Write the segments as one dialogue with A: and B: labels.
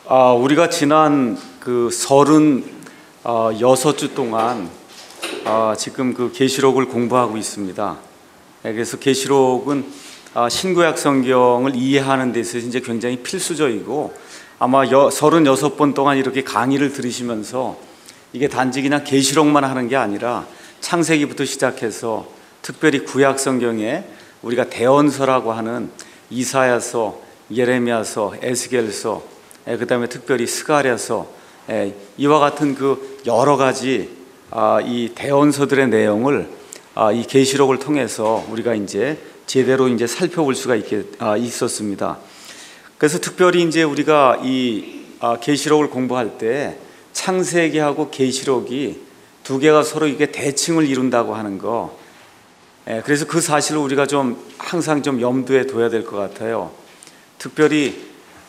A: 우리가 지난 그 36주 동안 지금 그 계시록을 공부하고 있습니다. 그래서 계시록은 신구약 성경을 이해하는 데 있어서 이제 굉장히 필수적이고, 아마 36번 동안 이렇게 강의를 들으시면서 이게 단지 그냥 계시록만 하는 게 아니라 창세기부터 시작해서 특별히 구약 성경에 우리가 대언서라고 하는 이사야서, 예레미야서, 에스겔서, 그 다음에 특별히 스가랴서, 이와 같은 그 여러 가지 이 대언서들의 내용을 이 계시록을 통해서 우리가 이제 제대로 이제 살펴볼 수가 있었습니다. 그래서 특별히 이제 우리가 이 계시록을 공부할 때 창세기하고 계시록이 두 개가 서로 이게 대칭을 이룬다고 하는 거, 그래서 그 사실을 우리가 좀 항상 좀 염두에 둬야 될 것 같아요. 특별히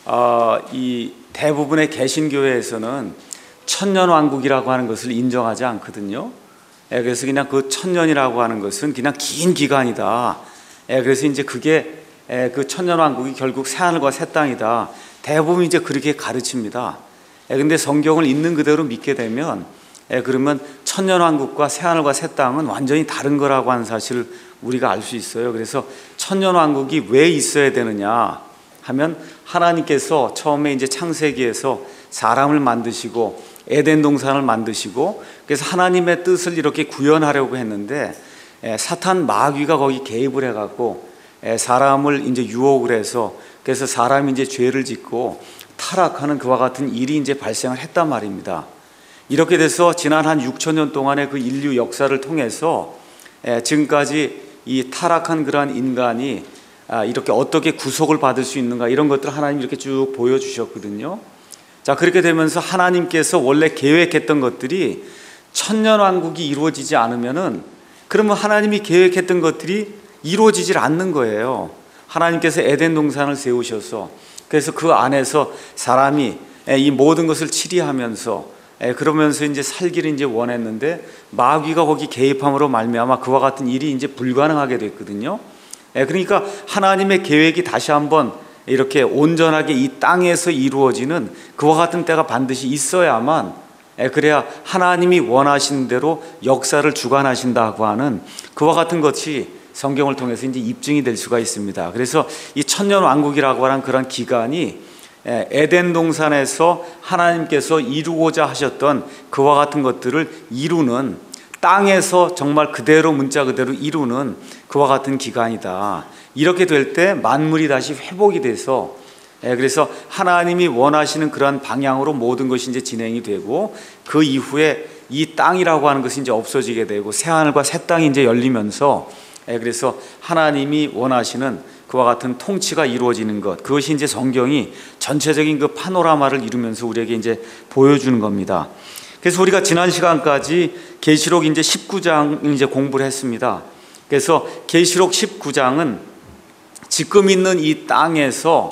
A: 이 대부분의 개신교회에서는 천년왕국이라고 하는 것을 인정하지 않거든요. 그래서 그냥 그 천년이라고 하는 것은 그냥 긴 기간이다. 그래서 이제 그게 그 천년왕국이 결국 새하늘과 새 땅이다. 대부분 이제 그렇게 가르칩니다. 근데 성경을 있는 그대로 믿게 되면 그러면 천년왕국과 새하늘과 새 땅은 완전히 다른 거라고 하는 사실을 우리가 알 수 있어요. 그래서 천년왕국이 왜 있어야 되느냐 하면, 하나님께서 처음에 이제 창세기에서 사람을 만드시고 에덴 동산을 만드시고, 그래서 하나님의 뜻을 이렇게 구현하려고 했는데 사탄 마귀가 거기 개입을 해갖고 사람을 이제 유혹을 해서, 그래서 사람이 이제 죄를 짓고 타락하는 그와 같은 일이 이제 발생을 했단 말입니다. 이렇게 돼서 지난 한 6,000년 동안의 그 인류 역사를 통해서 지금까지 이 타락한 그러한 인간이 이렇게 어떻게 구속을 받을 수 있는가, 이런 것들을 하나님이 이렇게 쭉 보여주셨거든요. 자, 그렇게 되면서 하나님께서 원래 계획했던 것들이 천년왕국이 이루어지지 않으면은, 그러면 하나님이 계획했던 것들이 이루어지질 않는 거예요. 하나님께서 에덴 동산을 세우셔서, 그래서 그 안에서 사람이 이 모든 것을 치리하면서 그러면서 이제 살기를 이제 원했는데, 마귀가 거기 개입함으로 말미암아 그와 같은 일이 이제 불가능하게 됐거든요. 그러니까 하나님의 계획이 다시 한번 이렇게 온전하게 이 땅에서 이루어지는 그와 같은 때가 반드시 있어야만, 그래야 하나님이 원하시는 대로 역사를 주관하신다고 하는 그와 같은 것이 성경을 통해서 이제 입증이 될 수가 있습니다. 그래서 이 천년왕국이라고 하는 그런 기간이 에덴 동산에서 하나님께서 이루고자 하셨던 그와 같은 것들을 이루는, 땅에서 정말 그대로 문자 그대로 이루는 그와 같은 기간이다. 이렇게 될 때 만물이 다시 회복이 돼서, 그래서 하나님이 원하시는 그러한 방향으로 모든 것이 이제 진행이 되고, 그 이후에 이 땅이라고 하는 것이 이제 없어지게 되고 새하늘과 새 땅이 이제 열리면서, 그래서 하나님이 원하시는 그와 같은 통치가 이루어지는 것, 그것이 이제 성경이 전체적인 그 파노라마를 이루면서 우리에게 이제 보여주는 겁니다. 그래서 우리가 지난 시간까지 계시록 이제 19장 이제 공부를 했습니다. 그래서 계시록 19장은 지금 있는 이 땅에서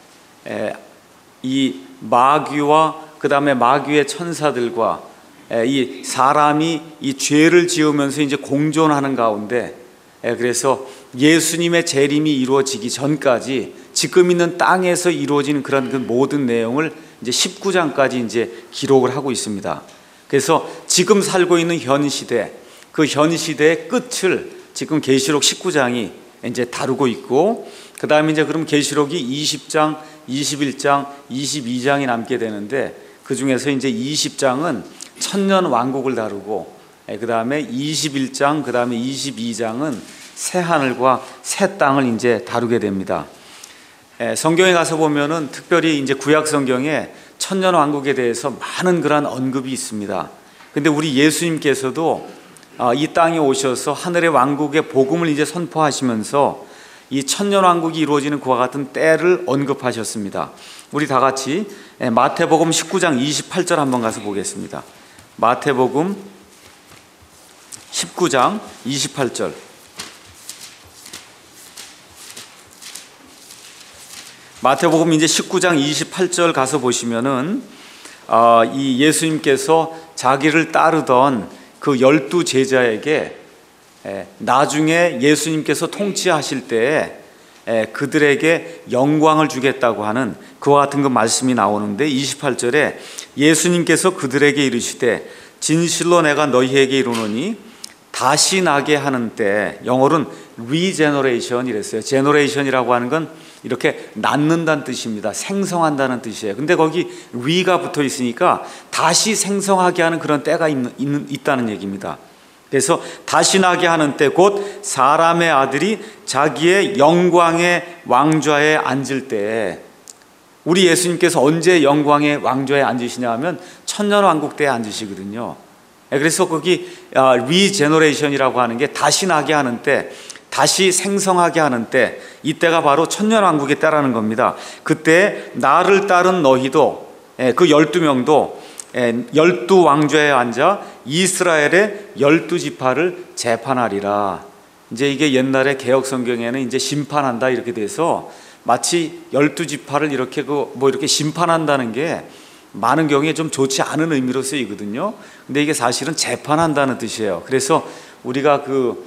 A: 이 마귀와 그 다음에 마귀의 천사들과 이 사람이 이 죄를 지으면서 이제 공존하는 가운데, 그래서 예수님의 재림이 이루어지기 전까지 지금 있는 땅에서 이루어지는 그런 그 모든 내용을 이제 19장까지 이제 기록을 하고 있습니다. 그래서 지금 살고 있는 현 시대, 그 현 시대의 끝을 지금 계시록 19장이 이제 다루고 있고, 그 다음에 이제 그럼 계시록이 20장, 21장, 22장이 남게 되는데, 그 중에서 이제 20장은 천년 왕국을 다루고, 그 다음에 21장, 그 다음에 22장은 새 하늘과 새 땅을 이제 다루게 됩니다. 성경에 가서 보면은 특별히 이제 구약 성경에 천년 왕국에 대해서 많은 그런 언급이 있습니다. 근데 우리 예수님께서도 이 땅에 오셔서 하늘의 왕국의 복음을 이제 선포하시면서 이 천년 왕국이 이루어지는 그와 같은 때를 언급하셨습니다. 우리 다 같이 마태복음 19장 28절 한번 가서 보겠습니다. 마태복음 19장 28절. 마태복음 이제 19장 28절 가서 보시면은 이 예수님께서 자기를 따르던 그 12 제자에게 나중에 예수님께서 통치하실 때에 그들에게 영광을 주겠다고 하는 그와 같은 그 말씀이 나오는데 28절에 예수님께서 그들에게 이르시되 진실로 내가 너희에게 이르노니 다시 나게 하는 때, 영어로는 regeneration 이랬어요. generation이라고 하는 건 이렇게 낳는다는 뜻입니다. 생성한다는 뜻이에요. 근데 거기 re가 붙어 있으니까 다시 생성하게 하는 그런 때가 있다는 얘기입니다. 그래서 다시 나게 하는 때 곧 사람의 아들이 자기의 영광의 왕좌에 앉을 때, 우리 예수님께서 언제 영광의 왕좌에 앉으시냐 하면 천년왕국 때에 앉으시거든요. 그래서 거기 리제너레이션이라고 하는 게 다시 나게 하는 때, 다시 생성하게 하는 때, 이때가 바로 천년왕국의 때라는 겁니다. 그때 나를 따른 너희도, 그 12명도 12왕좌에 앉아 이스라엘의 12지파를 재판하리라. 이제 이게 옛날에 개혁 성경에는 이제 심판한다 이렇게 돼서 마치 12지파를 이렇게 이렇게 심판한다는 게 많은 경우에 좀 좋지 않은 의미로 쓰이거든요. 근데 이게 사실은 재판한다는 뜻이에요. 그래서 우리가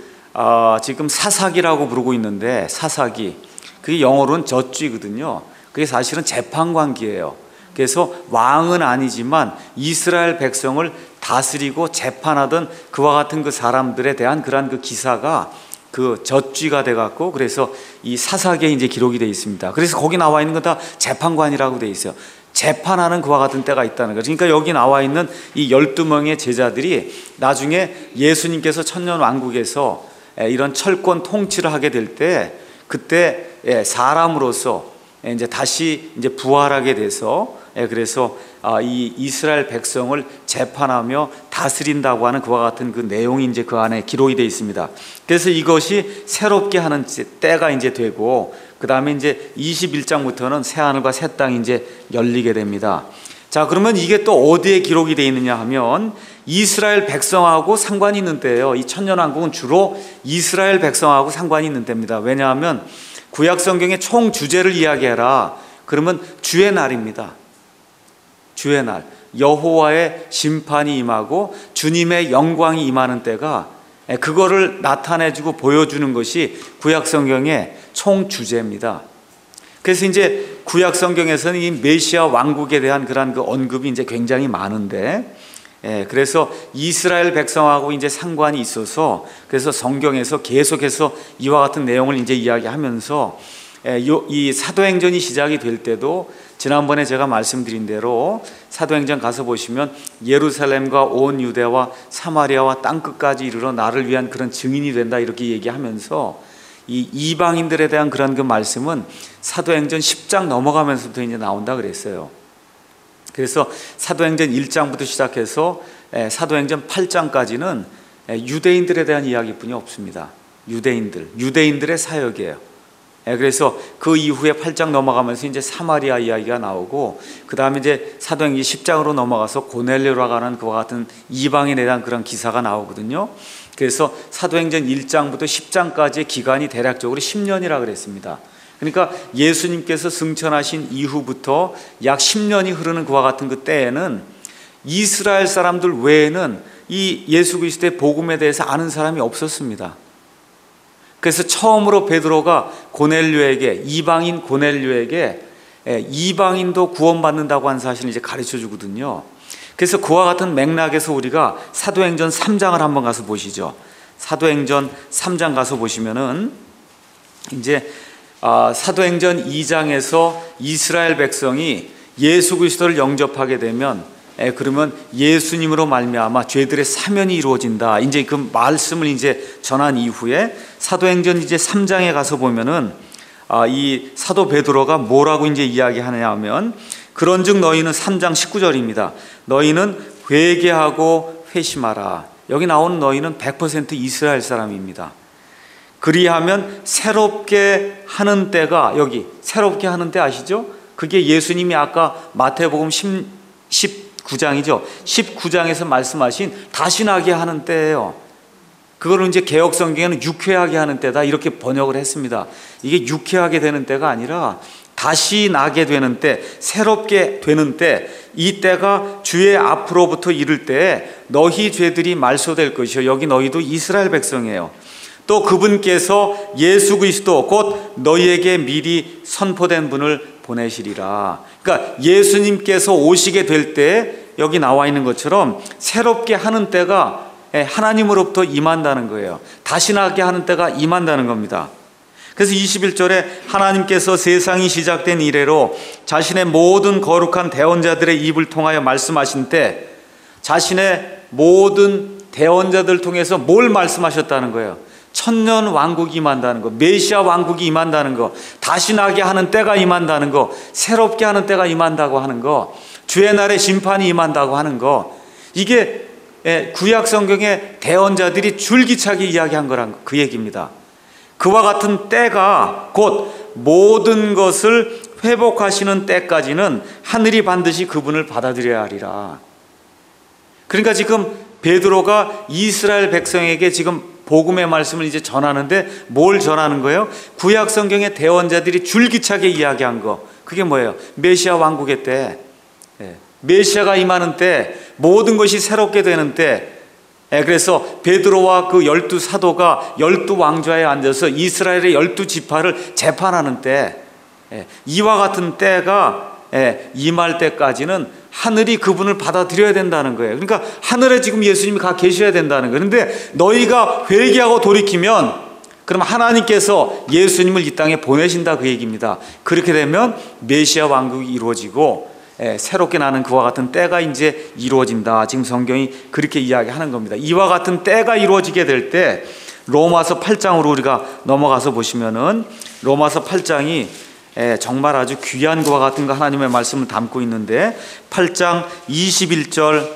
A: 지금 사사기라고 부르고 있는데, 사사기, 그게 영어로는 저주이거든요. 그게 사실은 재판관기예요. 그래서 왕은 아니지만 이스라엘 백성을 다스리고 재판하던 그와 같은 그 사람들에 대한 그러한 그 기사가 그 젖쥐가 돼갖고, 그래서 이 사사기에 이제 기록이 되어 있습니다. 그래서 거기 나와 있는 건 다 재판관이라고 되어 있어요. 재판하는 그와 같은 때가 있다는 거죠. 그러니까 여기 나와 있는 이 12명의 제자들이 나중에 예수님께서 천년왕국에서 이런 철권 통치를 하게 될 때, 그때 사람으로서 이제 다시 이제 부활하게 돼서, 그래서 이 이스라엘 백성을 재판하며 다스린다고 하는 그와 같은 그 내용이 이제 그 안에 기록이 되어 있습니다. 그래서 이것이 새롭게 하는 때가 이제 되고, 그 다음에 이제 21장부터는 새 하늘과 새 땅이 이제 열리게 됩니다. 자, 그러면 이게 또 어디에 기록이 되어 있느냐 하면 이스라엘 백성하고 상관이 있는 때예요. 이 천년왕국은 주로 이스라엘 백성하고 상관이 있는 때입니다. 왜냐하면 구약 성경의 총 주제를 이야기해라 그러면 주의 날입니다. 주의 날, 여호와의 심판이 임하고 주님의 영광이 임하는 때가, 그거를 나타내주고 보여주는 것이 구약 성경의 총 주제입니다. 그래서 이제 구약 성경에서는 이 메시아 왕국에 대한 그런 그 언급이 이제 굉장히 많은데, 그래서 이스라엘 백성하고 이제 상관이 있어서, 그래서 성경에서 계속해서 이와 같은 내용을 이제 이야기하면서, 이 사도행전이 시작이 될 때도 지난번에 제가 말씀드린 대로 사도행전 가서 보시면 예루살렘과 온 유대와 사마리아와 땅끝까지 이르러 나를 위한 그런 증인이 된다 이렇게 얘기하면서, 이 이방인들에 대한 그런 그 말씀은 사도행전 10장 넘어가면서부터 이제 나온다 그랬어요. 그래서 사도행전 1장부터 시작해서 사도행전 8장까지는 유대인들에 대한 이야기뿐이 없습니다. 유대인들의 사역이에요. 그래서 그 이후에 8장 넘어가면서 이제 사마리아 이야기가 나오고, 그 다음에 이제 사도행전 10장으로 넘어가서 고넬료라고 하는 그와 같은 이방인에 대한 그런 기사가 나오거든요. 그래서 사도행전 1장부터 10장까지의 기간이 대략적으로 10년이라 그랬습니다. 그러니까 예수님께서 승천하신 이후부터 약 10년이 흐르는 그와 같은 그 때에는 이스라엘 사람들 외에는 이 예수 그리스도의 복음에 대해서 아는 사람이 없었습니다. 그래서 처음으로 베드로가 고넬료에게, 이방인 고넬료에게 이방인도 구원받는다고 하는 사실을 이제 가르쳐 주거든요. 그래서 그와 같은 맥락에서 우리가 사도행전 3장을 한번 가서 보시죠. 사도행전 3장 가서 보시면은 이제 사도행전 2장에서 이스라엘 백성이 예수 그리스도를 영접하게 되면, 그러면 예수님으로 말미암아 죄들의 사면이 이루어진다. 이제 그 말씀을 이제 전한 이후에 사도행전 이제 3장에 가서 보면은 이 사도 베드로가 뭐라고 이제 이야기하느냐 하면, 그런즉 너희는 3장 19절입니다. 너희는 회개하고 회심하라. 여기 나오는 너희는 100% 이스라엘 사람입니다. 그리하면 새롭게 하는 때가, 여기 새롭게 하는 때 아시죠? 그게 예수님이 아까 마태복음 19장이죠. 19장에서 말씀하신 다시 나게 하는 때예요. 그거를 이제 개혁 성경에는 유쾌하게 하는 때다 이렇게 번역을 했습니다. 이게 유쾌하게 되는 때가 아니라 다시 나게 되는 때, 새롭게 되는 때, 이 때가 주의 앞으로부터 이를 때에 너희 죄들이 말소될 것이요. 여기 너희도 이스라엘 백성이에요. 또 그분께서 예수 그리스도 곧 너희에게 미리 선포된 분을 보내시리라. 그러니까 예수님께서 오시게 될 때 여기 나와 있는 것처럼 새롭게 하는 때가 하나님으로부터 임한다는 거예요. 다시 나게 하는 때가 임한다는 겁니다. 그래서 21절에 하나님께서 세상이 시작된 이래로 자신의 모든 거룩한 대언자들의 입을 통하여 말씀하신 때 자신의 모든 대언자들을 통해서 뭘 말씀하셨다는 거예요? 천년 왕국이 임한다는 거, 메시아 왕국이 임한다는 거, 다시 나게 하는 때가 임한다는 거, 새롭게 하는 때가 임한다고 하는 거, 주의 날에 심판이 임한다고 하는 거, 이게 구약 성경의 대언자들이 줄기차게 이야기한 거란 그 얘기입니다. 그와 같은 때가 곧 모든 것을 회복하시는 때까지는 하늘이 반드시 그분을 받아들여야 하리라. 그러니까 지금 베드로가 이스라엘 백성에게 지금 복음의 말씀을 이제 전하는데 뭘 전하는 거예요? 구약 성경의 대언자들이 줄기차게 이야기한 거, 그게 뭐예요? 메시아 왕국의 때, 메시아가 임하는 때, 모든 것이 새롭게 되는 때. 그래서 베드로와 그 12사도가 12왕좌에 앉아서 이스라엘의 12지파를 재판하는 때, 이와 같은 때가 임할 때까지는 하늘이 그분을 받아들여야 된다는 거예요. 그러니까 하늘에 지금 예수님이 가 계셔야 된다는 거예요. 그런데 너희가 회개하고 돌이키면 그럼 하나님께서 예수님을 이 땅에 보내신다, 그 얘기입니다. 그렇게 되면 메시아 왕국이 이루어지고 새롭게 나는 그와 같은 때가 이제 이루어진다. 지금 성경이 그렇게 이야기하는 겁니다. 이와 같은 때가 이루어지게 될 때 로마서 8장으로 우리가 넘어가서 보시면은 로마서 8장이 정말 아주 귀한 것과 같은 거 하나님의 말씀을 담고 있는데 8장 21절부터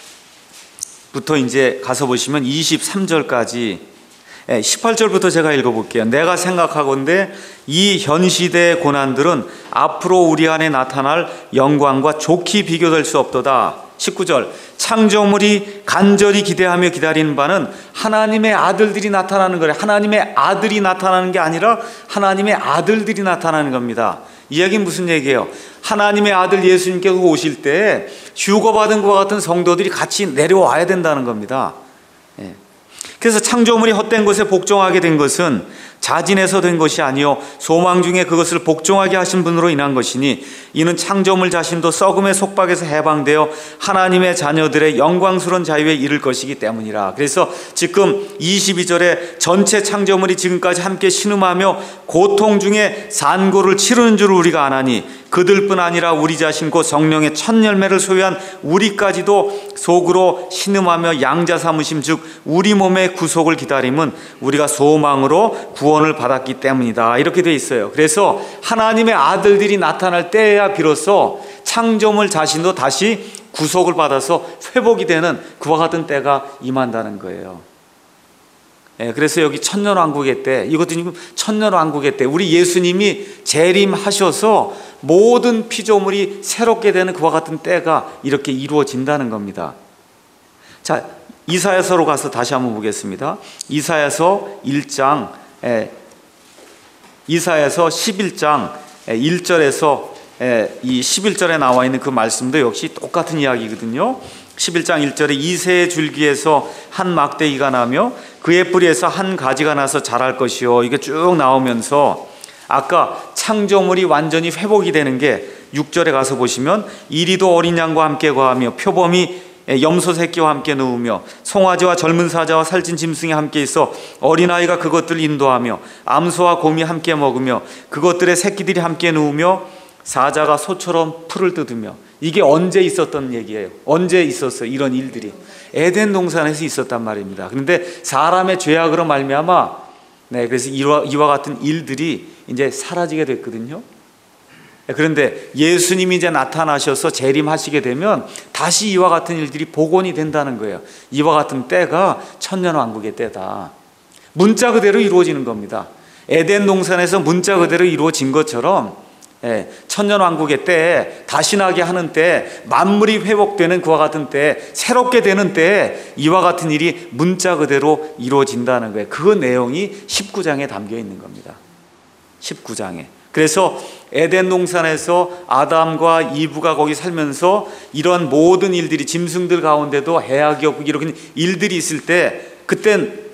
A: 이제 가서 보시면 23절까지 18절부터 제가 읽어볼게요. 내가 생각하건대 이 현 시대의 고난들은 앞으로 우리 안에 나타날 영광과 좋게 비교될 수 없도다. 19절 창조물이 간절히 기대하며 기다리는 바는 하나님의 아들들이 나타나는 거래. 하나님의 아들이 나타나는 게 아니라 하나님의 아들들이 나타나는 겁니다. 이 얘기는 무슨 얘기예요? 하나님의 아들 예수님께서 오실 때 휴거받은 것과 같은 성도들이 같이 내려와야 된다는 겁니다. 그래서 창조물이 헛된 것에 복종하게 된 것은 자진해서 된 것이 아니요 소망 중에 그것을 복종하게 하신 분으로 인한 것이니 이는 창조물 자신도 썩음의 속박에서 해방되어 하나님의 자녀들의 영광스러운 자유에 이를 것이기 때문이라. 그래서 지금 22절에 전체 창조물이 지금까지 함께 신음하며 고통 중에 산고를 치르는 줄 우리가 아나니 그들뿐 아니라 우리 자신 곧 성령의 첫 열매를 소유한 우리까지도 속으로 신음하며 양자 삼으심 즉 우리 몸의 구속을 기다림은 우리가 소망으로 구원을 받았기 때문이다. 이렇게 돼 있어요. 그래서 하나님의 아들들이 나타날 때야 비로소 창조물 자신도 다시 구속을 받아서 회복이 되는 그와 같은 때가 임한다는 거예요. 그래서 여기 천년왕국의 때, 이것도 지금 천년왕국의 때 우리 예수님이 재림하셔서 모든 피조물이 새롭게 되는 그와 같은 때가 이렇게 이루어진다는 겁니다. 자, 이사야서로 가서 다시 한번 보겠습니다. 이사야서 1장, 이사야서 11장 1절에서 이 11절에 나와 있는 그 말씀도 역시 똑같은 이야기거든요. 11장 1절에 이새의 줄기에서 한 막대기가 나며 그의 뿌리에서 한 가지가 나서 자랄 것이요. 이게 쭉 나오면서 아까 창조물이 완전히 회복이 되는 게 6절에 가서 보시면 이리도 어린 양과 함께 거하며 표범이 염소 새끼와 함께 누우며 송아지와 젊은 사자와 살찐 짐승이 함께 있어 어린아이가 그것들을 인도하며 암소와 곰이 함께 먹으며 그것들의 새끼들이 함께 누우며 사자가 소처럼 풀을 뜯으며. 이게 언제 있었던 얘기예요? 언제 있었어요? 이런 일들이 에덴 동산에서 있었단 말입니다. 그런데 사람의 죄악으로 말미암아 그래서 이와 같은 일들이 이제 사라지게 됐거든요. 그런데 예수님이 이제 나타나셔서 재림하시게 되면 다시 이와 같은 일들이 복원이 된다는 거예요. 이와 같은 때가 천년왕국의 때다. 문자 그대로 이루어지는 겁니다. 에덴 동산에서 문자 그대로 이루어진 것처럼 천년왕국의 때에 다시 나게 하는 때 만물이 회복되는 그와 같은 때 새롭게 되는 때에 이와 같은 일이 문자 그대로 이루어진다는 거예요. 그 내용이 19장에 담겨 있는 겁니다. 19장에. 그래서 에덴 동산에서 아담과 이브가 거기 살면서 이런 모든 일들이 짐승들 가운데도 해악이 없고 이런 일들이 있을 때 그땐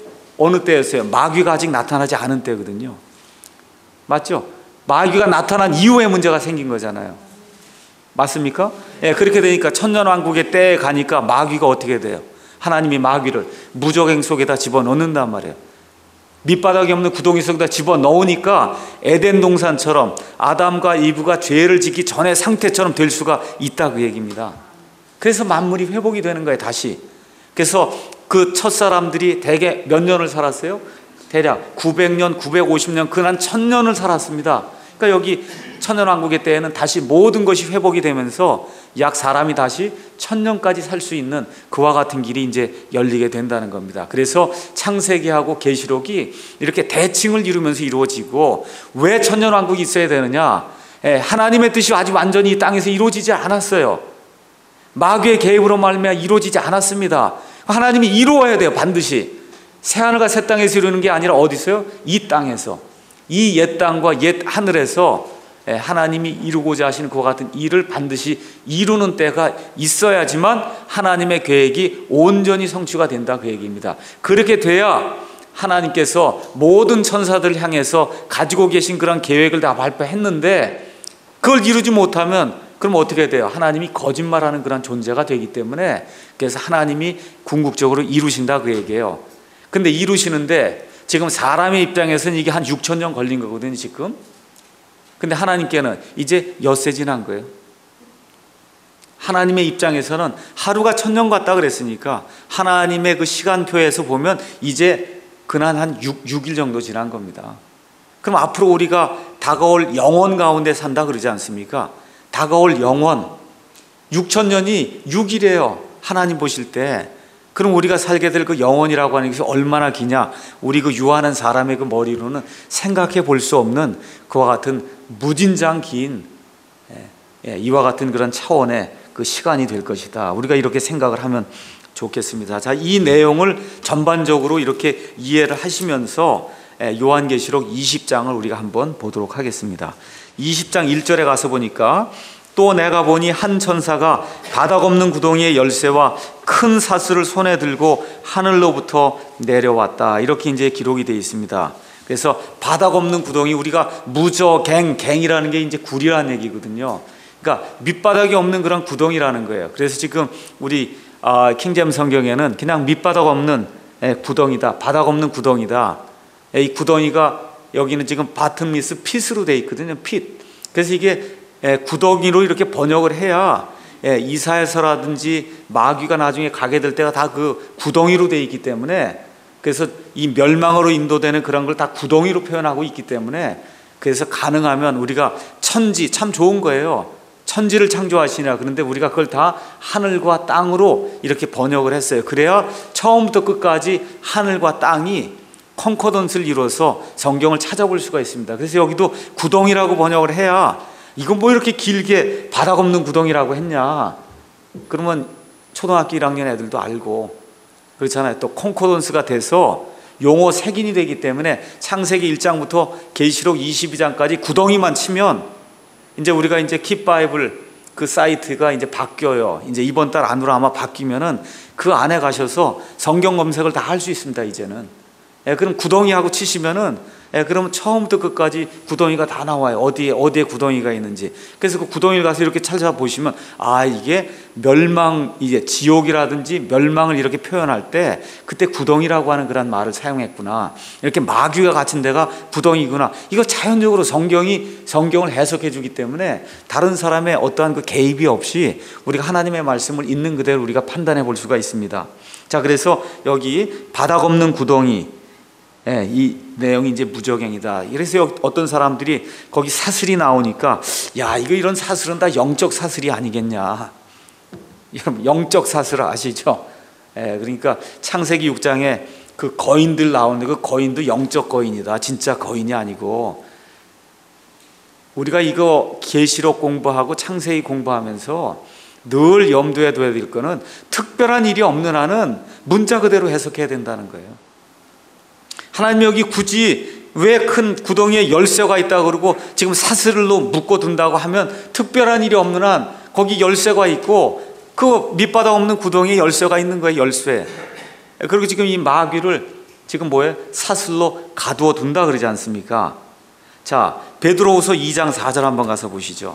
A: 어느 때였어요? 마귀가 아직 나타나지 않은 때거든요. 맞죠? 마귀가 나타난 이후에 문제가 생긴 거잖아요. 맞습니까? 예, 그렇게 되니까 천년왕국의 때에 가니까 마귀가 어떻게 돼요? 하나님이 마귀를 무저갱 속에다 집어넣는단 말이에요. 밑바닥이 없는 구덩이 속에다 집어넣으니까 에덴 동산처럼 아담과 이브가 죄를 짓기 전의 상태처럼 될 수가 있다, 그 얘기입니다. 그래서 만물이 회복이 되는 거예요, 다시. 그래서 그 첫사람들이 대개 몇 년을 살았어요? 대략 900년, 950년, 그난 1000년을 살았습니다. 그러니까 여기 천년왕국의 때에는 다시 모든 것이 회복이 되면서 약 사람이 다시 1000년까지 살 수 있는 그와 같은 길이 이제 열리게 된다는 겁니다. 그래서 창세기하고 계시록이 이렇게 대칭을 이루면서 이루어지고, 왜 천년왕국이 있어야 되느냐? 하나님의 뜻이 아직 완전히 이 땅에서 이루어지지 않았어요. 마귀의 개입으로 말미암아 이루어지지 않았습니다. 하나님이 이루어야 돼요, 반드시. 새하늘과 새 땅에서 이루는 게 아니라 어디서요? 이 땅에서, 이 옛 땅과 옛 하늘에서 하나님이 이루고자 하시는 그와 같은 일을 반드시 이루는 때가 있어야지만 하나님의 계획이 온전히 성취가 된다, 그 얘기입니다. 그렇게 돼야 하나님께서 모든 천사들을 향해서 가지고 계신 그런 계획을 다 발표했는데, 그걸 이루지 못하면 그럼 어떻게 돼요? 하나님이 거짓말하는 그런 존재가 되기 때문에, 그래서 하나님이 궁극적으로 이루신다, 그 얘기예요. 근데 이루시는데 지금 사람의 입장에서는 이게 한 6000년 걸린 거거든요, 지금. 근데 하나님께는 이제 엿새 지난 거예요. 하나님의 입장에서는 하루가 1000년 같다 그랬으니까 하나님의 그 시간표에서 보면 이제 그난 한 6일 정도 지난 겁니다. 그럼 앞으로 우리가 다가올 영원 가운데 산다 그러지 않습니까? 다가올 영원, 6000년이 6일이에요, 하나님 보실 때. 그럼 우리가 살게 될 그 영원이라고 하는 것이 얼마나 기냐? 우리 그 유한한 사람의 그 머리로는 생각해 볼 수 없는 그와 같은 무진장 긴 이와 같은 그런 차원의 그 시간이 될 것이다. 우리가 이렇게 생각을 하면 좋겠습니다. 자, 이 내용을 전반적으로 이렇게 이해를 하시면서 요한계시록 20장을 우리가 한번 보도록 하겠습니다. 20장 1절에 가서 보니까, 또 내가 보니 한 천사가 바닥 없는 구덩이의 열쇠와 큰 사슬을 손에 들고 하늘로부터 내려왔다, 이렇게 이제 기록이 되어 있습니다. 그래서 바닥 없는 구덩이, 우리가 갱이라는 게 이제 굴이라는 얘기거든요. 그러니까 밑바닥이 없는 그런 구덩이라는 거예요. 그래서 지금 우리 킹제임스 성경에는 그냥 밑바닥 없는 구덩이다, 바닥 없는 구덩이다. 이 구덩이가 여기는 지금 바텀미스 핏으로 되어 있거든요, 핏. 그래서 이게 구덩이로 이렇게 번역을 해야 이사야서라든지 마귀가 나중에 가게 될 때가 다 그 구덩이로 되어 있기 때문에, 그래서 이 멸망으로 인도되는 그런 걸 다 구덩이로 표현하고 있기 때문에, 그래서 가능하면 우리가 천지, 참 좋은 거예요. 천지를 창조하시냐. 그런데 우리가 그걸 다 하늘과 땅으로 이렇게 번역을 했어요. 그래야 처음부터 끝까지 하늘과 땅이 컨코던스를 이루어서 성경을 찾아볼 수가 있습니다. 그래서 여기도 구덩이라고 번역을 해야, 이건 뭐 이렇게 길게 바닥 없는 구덩이라고 했냐, 그러면 초등학교 1학년 애들도 알고 그렇잖아요. 또 컨코던스가 돼서 용어 색인이 되기 때문에 창세기 1장부터 계시록 22장까지 구덩이만 치면 이제 우리가 이제 킵바이블 그 사이트가 이제 바뀌어요. 이제 이번 달 안으로 아마 바뀌면은 그 안에 가셔서 성경 검색을 다 할 수 있습니다, 이제는. 그럼 구덩이하고 치시면은, 그러면 처음부터 끝까지 구덩이가 다 나와요. 어디에 구덩이가 있는지. 그래서 그 구덩이를 가서 이렇게 찾아보시면, 이게 멸망, 이제 지옥이라든지 멸망을 이렇게 표현할 때 그때 구덩이라고 하는 그런 말을 사용했구나. 이렇게 마귀가 갇힌 데가 구덩이구나. 이거 자연적으로 성경을 해석해 주기 때문에 다른 사람의 어떠한 그 개입이 없이 우리가 하나님의 말씀을 있는 그대로 우리가 판단해 볼 수가 있습니다. 자, 그래서 여기 바닥 없는 구덩이, 이 내용이 이제 무저갱이다. 그래서 어떤 사람들이 거기 사슬이 나오니까, 야, 이런 사슬은 다 영적 사슬이 아니겠냐. 여러분, 영적 사슬 아시죠? 그러니까 창세기 6장에 그 거인들 나오는데 그 거인도 영적 거인이다. 진짜 거인이 아니고. 우리가 이거 계시록 공부하고 창세기 공부하면서 늘 염두에 둬야 될 거는, 특별한 일이 없는 한은 문자 그대로 해석해야 된다는 거예요. 하나님이 여기 굳이 왜 큰 구덩이에 열쇠가 있다고 그러고 지금 사슬로 묶어둔다고 하면, 특별한 일이 없는 한 거기 열쇠가 있고 그 밑바닥 없는 구덩이에 열쇠가 있는 거예요, 열쇠. 그리고 지금 이 마귀를 지금 뭐예요? 사슬로 가두어 둔다 그러지 않습니까? 자, 베드로후서 2장 4절 한번 가서 보시죠.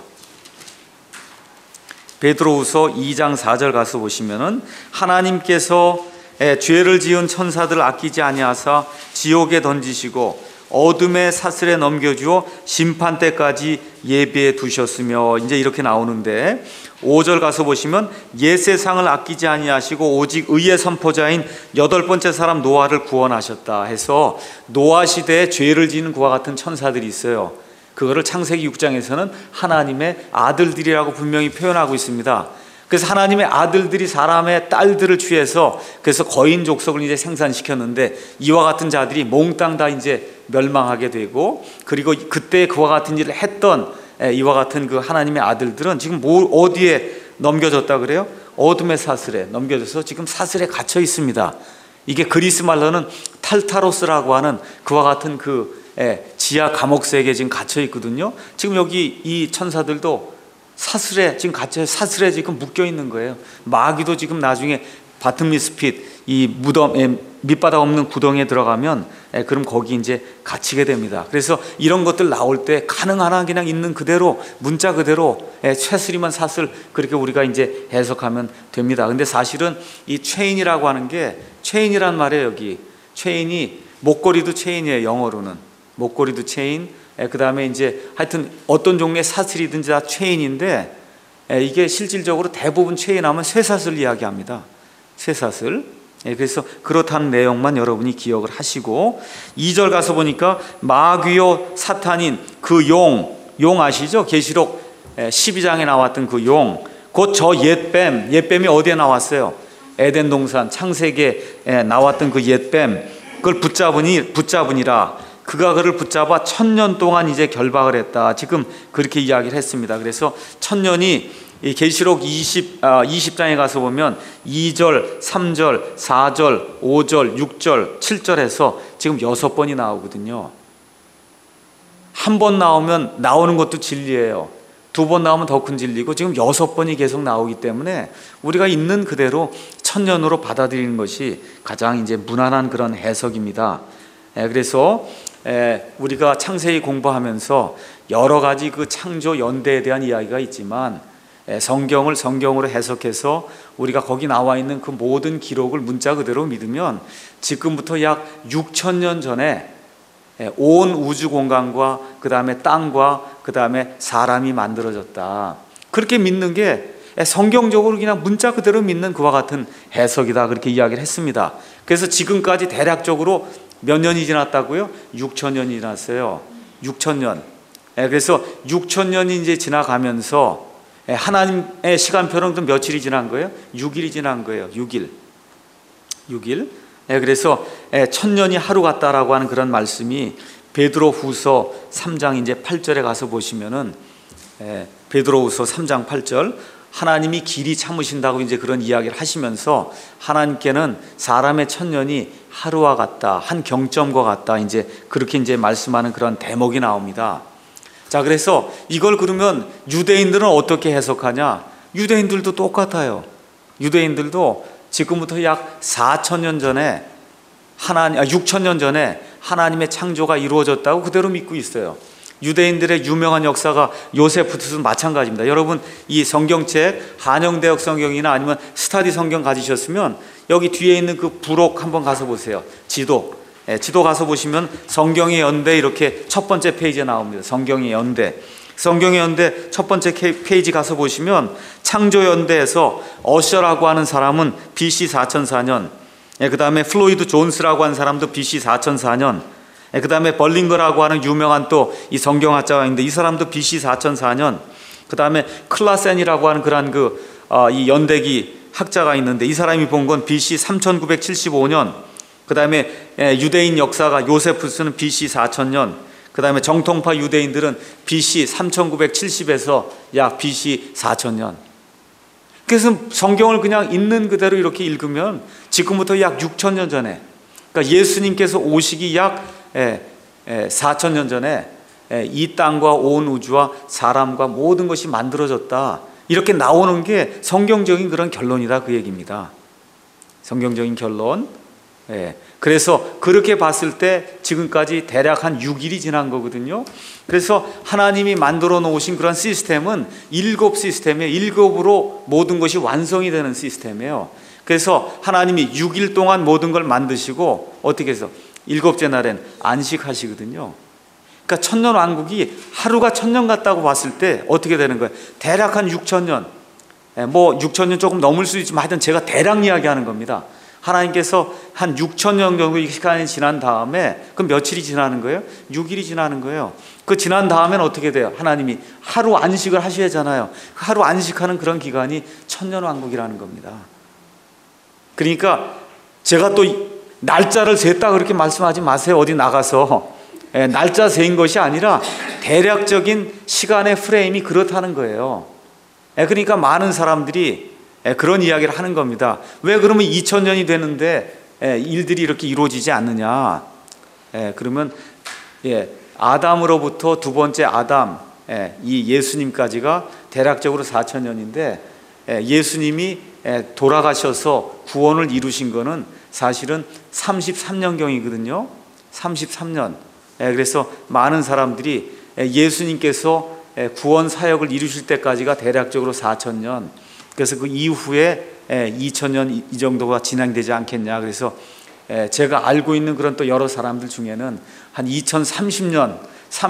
A: 베드로후서 2장 4절 가서 보시면은 하나님께서 죄를 지은 천사들을 아끼지 아니하사 지옥에 던지시고 어둠의 사슬에 넘겨주어 심판 때까지 예비해 두셨으며, 이제 이렇게 나오는데 5절 가서 보시면 옛 세상을 아끼지 아니하시고 오직 의의 선포자인 여덟 번째 사람 노아를 구원하셨다 해서 노아 시대에 죄를 지는 그와 같은 천사들이 있어요. 그거를 창세기 6장에서는 하나님의 아들들이라고 분명히 표현하고 있습니다. 그래서 하나님의 아들들이 사람의 딸들을 취해서 그래서 거인 족속을 이제 생산시켰는데 이와 같은 자들이 몽땅 다 이제 멸망하게 되고, 그리고 그때 그와 같은 일을 했던 이와 같은 그 하나님의 아들들은 지금 어디에 넘겨졌다 그래요? 어둠의 사슬에 넘겨져서 지금 사슬에 갇혀 있습니다. 이게 그리스 말로는 탈타로스라고 하는 그와 같은 그 지하 감옥세계에 지금 갇혀 있거든요. 지금 여기 이 천사들도 사슬에 지금 갇혀, 사슬에 지금 묶여 있는 거예요. 마귀도 지금 나중에 바트미스 핏, 이 무덤, 밑바닥 없는 구덩이에 들어가면 그럼 거기 이제 갇히게 됩니다. 그래서 이런 것들 나올 때 가능한 한 그냥 있는 그대로 문자 그대로 최스리만 사슬 그렇게 우리가 이제 해석하면 됩니다. 근데 사실은 이 체인이라고 하는 게, 체인이란 말이에요. 여기 체인이 목걸이도 체인이에요. 영어로는 목걸이도 체인, 그 다음에 이제 하여튼 어떤 종류의 사슬이든지 다 체인인데, 이게 실질적으로 대부분 체인하면 쇠사슬 이야기합니다. 쇠사슬. 그래서 그렇다는 내용만 여러분이 기억을 하시고, 2절 가서 보니까 마귀요 사탄인 그 용 아시죠? 계시록 12장에 나왔던 그 용, 곧 저 옛뱀, 옛뱀이 어디에 나왔어요? 에덴 동산 창세기에 나왔던 그 옛뱀, 그걸 붙잡으니라. 그가 그를 붙잡아 1000년 동안 이제 결박을 했다. 지금 그렇게 이야기를 했습니다. 그래서 1000년이 이 계시록 20장에 가서 보면 2절, 3절, 4절, 5절, 6절, 7절에서 지금 6번이 나오거든요. 한 번 나오면 나오는 것도 진리예요. 2번 나오면 더 큰 진리고, 지금 6번이 계속 나오기 때문에 우리가 있는 그대로 1000년으로 받아들이는 것이 가장 이제 무난한 그런 해석입니다. 그래서 우리가 창세기 공부하면서 여러 가지 그 창조 연대에 대한 이야기가 있지만, 성경을 성경으로 해석해서 우리가 거기 나와 있는 그 모든 기록을 문자 그대로 믿으면 지금부터 약 6000년 전에 온 우주 공간과 그 다음에 땅과 그 다음에 사람이 만들어졌다. 그렇게 믿는 게 성경적으로 그냥 문자 그대로 믿는 그와 같은 해석이다. 그렇게 이야기를 했습니다. 그래서 지금까지 대략적으로 몇 년이 지났다고요? 6000년이 지났어요. 6000년. 그래서 6000년이 이제 지나가면서 하나님의 시간표는 또 며칠이 지난 거예요? 6일이 지난 거예요. 6일. 그래서 1000년이 하루 같다라고 하는 그런 말씀이 베드로후서 3장 이제 8절에 가서 보시면은, 베드로후서 3장 8절, 하나님이 길이 참으신다고 이제 그런 이야기를 하시면서 하나님께는 사람의 1000년이 하루와 같다, 한 경점과 같다, 이제 그렇게 이제 말씀하는 그런 대목이 나옵니다. 자, 그래서 이걸 그러면 유대인들은 어떻게 해석하냐? 유대인들도 똑같아요. 유대인들도 지금부터 약 4000년 전에 6000년 전에 하나님의 창조가 이루어졌다고 그대로 믿고 있어요. 유대인들의 유명한 역사가 요세푸스도 마찬가지입니다. 여러분 이 성경책 한영대역 성경이나 아니면 스타디 성경 가지셨으면 여기 뒤에 있는 그 부록 한번 가서 보세요. 지도 가서 보시면 성경의 연대 이렇게 첫 번째 페이지에 나옵니다. 성경의 연대 첫 번째 페이지 가서 보시면 창조연대에서 어셔라고 하는 사람은 BC 4004년, 그 다음에 플로이드 존스라고 하는 사람도 BC 4004년, 그 다음에 벌링거라고 하는 유명한 또 이 성경학자가 있는데 이 사람도 BC 4004년, 그 다음에 클라센이라고 하는 그런 이 연대기 학자가 있는데 이 사람이 본 건 BC 3975년, 그 다음에 유대인 역사가 요세푸스는 BC 4000년, 그 다음에 정통파 유대인들은 BC 3970에서 약 BC 4000년. 그래서 성경을 그냥 있는 그대로 이렇게 읽으면 지금부터 약 6000년 전에, 그러니까 예수님께서 오시기 약 4000년 전에 이 땅과 온 우주와 사람과 모든 것이 만들어졌다, 이렇게 나오는 게 성경적인 그런 결론이다, 그 얘기입니다. 성경적인 결론. 그래서 그렇게 봤을 때 지금까지 대략 한 6일이 지난 거거든요. 그래서 하나님이 만들어 놓으신 그런 시스템은 7시스템이에요. 7으로 모든 것이 완성이 되는 시스템이에요. 그래서 하나님이 6일 동안 모든 걸 만드시고 어떻게 해서 7째 날엔 안식하시거든요. 그러니까 천년왕국이 하루가 천년 같다고 봤을 때 어떻게 되는 거예요? 대략 한 6천년, 뭐 6천년 조금 넘을 수 있지만 하여튼 제가 대략 이야기하는 겁니다. 하나님께서 한 6천년 정도 시간이 지난 다음에 그럼 며칠이 지나는 거예요? 6일이 지나는 거예요. 그 지난 다음에는 어떻게 돼요? 하나님이 하루 안식을 하셔야잖아요. 하루 안식하는 그런 기간이 천년왕국이라는 겁니다. 그러니까 제가 또 날짜를 셌다 그렇게 말씀하지 마세요. 어디 나가서 날짜 세인 것이 아니라 대략적인 시간의 프레임이 그렇다는 거예요. 그러니까 많은 사람들이 그런 이야기를 하는 겁니다. 왜 그러면 2000년이 되는데 일들이 이렇게 이루어지지 않느냐? 그러면 아담으로부터 두 번째 아담, 이 예수님까지가 대략적으로 4000년인데 예수님이 돌아가셔서 구원을 이루신 거는 사실은 33년경이거든요. 33년. 그래서 많은 사람들이 예수님께서 구원 사역을 이루실 때까지가 대략적으로 4000년. 그래서 그 이후에 2000년 이 정도가 진행되지 않겠냐. 그래서 제가 알고 있는 그런 또 여러 사람들 중에는 한 2030년,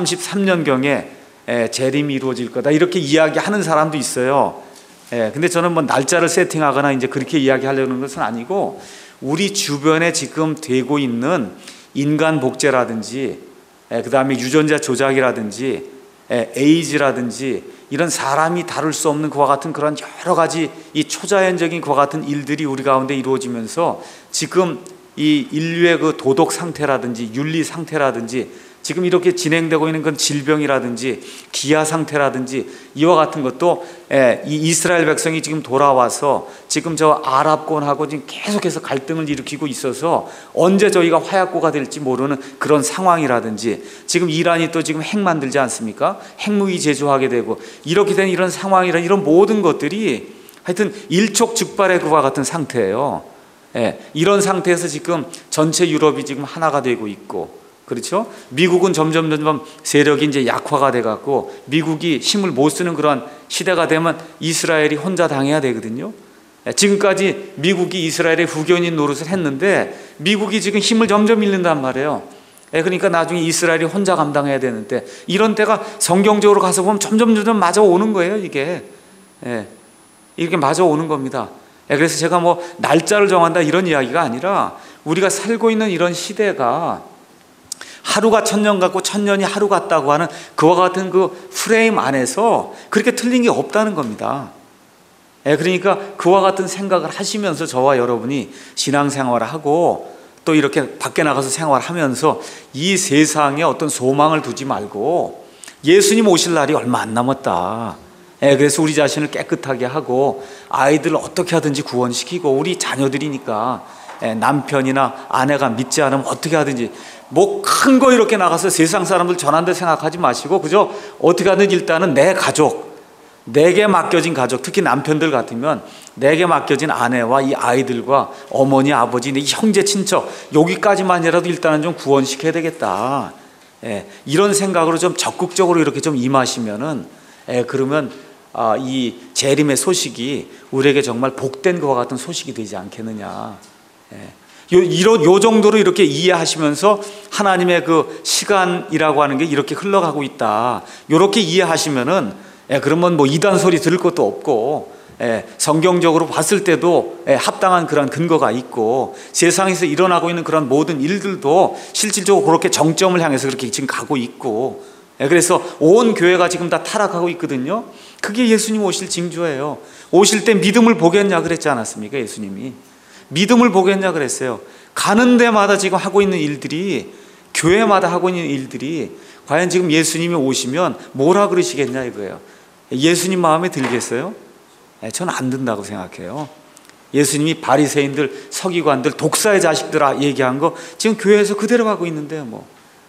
A: 33년경에 재림이 이루어질 거다 이렇게 이야기하는 사람도 있어요. 근데 저는 뭐 날짜를 세팅하거나 이제 그렇게 이야기하려는 것은 아니고 우리 주변에 지금 되고 있는 인간 복제라든지 그 다음에 유전자 조작이라든지 에이즈라든지 이런 사람이 다룰 수 없는 그와 같은 그런 여러 가지 이 초자연적인 그와 같은 일들이 우리 가운데 이루어지면서 지금 이 인류의 그 도덕 상태라든지 윤리 상태라든지 지금 이렇게 진행되고 있는 건 질병이라든지 기아 상태라든지 이와 같은 것도 이 이스라엘 백성이 지금 돌아와서 지금 저 아랍권하고 지금 계속해서 갈등을 일으키고 있어서 언제 저희가 화약고가 될지 모르는 그런 상황이라든지 지금 이란이 또 지금 핵 만들지 않습니까? 핵무기 제조하게 되고 이렇게 된 이런 상황이란 이런 모든 것들이 하여튼 일촉즉발의 그와 같은 상태예요. 이런 상태에서 지금 전체 유럽이 지금 하나가 되고 있고 그렇죠? 미국은 점점 세력이 이제 약화가 돼갖고 미국이 힘을 못 쓰는 그런 시대가 되면 이스라엘이 혼자 당해야 되거든요. 지금까지 미국이 이스라엘의 후견인 노릇을 했는데 미국이 지금 힘을 점점 잃는단 말이에요. 그러니까 나중에 이스라엘이 혼자 감당해야 되는데 이런 때가 성경적으로 가서 보면 점점 맞아 오는 거예요. 이게 이렇게 맞아 오는 겁니다. 그래서 제가 뭐 날짜를 정한다 이런 이야기가 아니라 우리가 살고 있는 이런 시대가 하루가 천년 같고 천년이 하루 같다고 하는 그와 같은 그 프레임 안에서 그렇게 틀린 게 없다는 겁니다. 그러니까 그와 같은 생각을 하시면서 저와 여러분이 신앙생활을 하고 또 이렇게 밖에 나가서 생활하면서 이 세상에 어떤 소망을 두지 말고 예수님 오실 날이 얼마 안 남았다. 그래서 우리 자신을 깨끗하게 하고 아이들을 어떻게 하든지 구원시키고 우리 자녀들이니까 남편이나 아내가 믿지 않으면 어떻게 하든지 뭐 큰 거 이렇게 나가서 세상 사람들 전한다 생각하지 마시고 그저 어떻게 하든지 일단은 내 가족, 내게 맡겨진 가족, 특히 남편들 같으면 내게 맡겨진 아내와 이 아이들과 어머니, 아버지, 이 형제, 친척 여기까지만이라도 일단은 좀 구원시켜야 되겠다. 이런 생각으로 좀 적극적으로 이렇게 좀 임하시면은 그러면 이 재림의 소식이 우리에게 정말 복된 것과 같은 소식이 되지 않겠느냐. 요 정도로 이렇게 이해하시면서 하나님의 그 시간이라고 하는 게 이렇게 흘러가고 있다. 이렇게 이해하시면은 그러면 뭐 이단 소리 들을 것도 없고 성경적으로 봤을 때도 합당한 그런 근거가 있고 세상에서 일어나고 있는 그런 모든 일들도 실질적으로 그렇게 정점을 향해서 그렇게 지금 가고 있고 그래서 온 교회가 지금 다 타락하고 있거든요. 그게 예수님 오실 징조예요. 오실 때 믿음을 보겠냐 그랬지 않았습니까? 예수님이 믿음을 보겠냐 그랬어요. 가는 데마다 지금 하고 있는 일들이 교회마다 하고 있는 일들이 과연 지금 예수님이 오시면 뭐라 그러시겠냐 이거예요. 예수님 마음에 들겠어요? 저는 안 든다고 생각해요. 예수님이 바리새인들, 서기관들, 독사의 자식들아 얘기한 거 지금 교회에서 그대로 하고 있는데요. 뭐.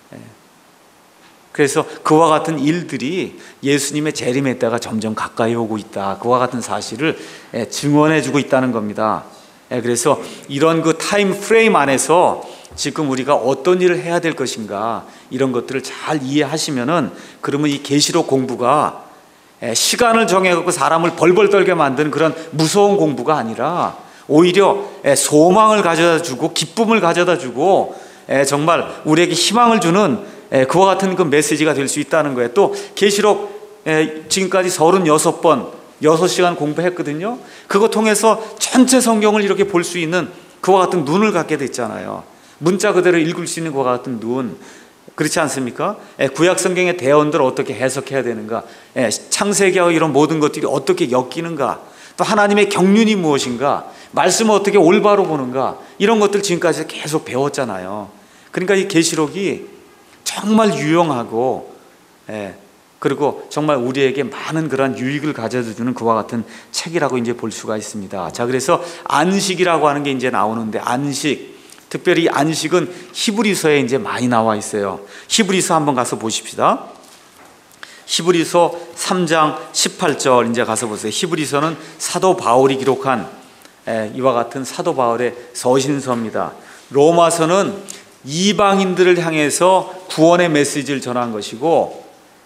A: 그래서 그와 같은 일들이 예수님의 재림의 때가 점점 가까이 오고 있다. 그와 같은 사실을 증언해 주고 있다는 겁니다. 그래서 이런 그 타임 프레임 안에서 지금 우리가 어떤 일을 해야 될 것인가, 이런 것들을 잘 이해하시면은, 그러면 이 계시록 공부가 시간을 정해갖고 사람을 벌벌 떨게 만드는 그런 무서운 공부가 아니라 오히려 소망을 가져다 주고 기쁨을 가져다 주고 정말 우리에게 희망을 주는 그와 같은 그 메시지가 될 수 있다는 거예요. 또 계시록 지금까지 36번 6시간 공부했거든요. 그거 통해서 전체 성경을 이렇게 볼 수 있는 그와 같은 눈을 갖게 됐잖아요. 문자 그대로 읽을 수 있는 그와 같은 눈, 그렇지 않습니까? 구약 성경의 대언들을 어떻게 해석해야 되는가, 창세기와 이런 모든 것들이 어떻게 엮이는가, 또 하나님의 경륜이 무엇인가, 말씀을 어떻게 올바로 보는가, 이런 것들 지금까지 계속 배웠잖아요. 그러니까 이 계시록이 정말 유용하고 그리고 정말 우리에게 많은 그런 유익을 가져다 주는 그와 같은 책이라고 이제 볼 수가 있습니다. 자, 그래서 안식이라고 하는 게 이제 나오는데, 안식, 특별히 안식은 히브리서에 이제 많이 나와 있어요. 히브리서 한번 가서 보십시다. 히브리서 3장 18절 이제 가서 보세요. 히브리서는 사도 바울이 기록한 이와 같은 사도 바울의 서신서입니다. 로마서는 이방인들을 향해서 구원의 메시지를 전한 것이고,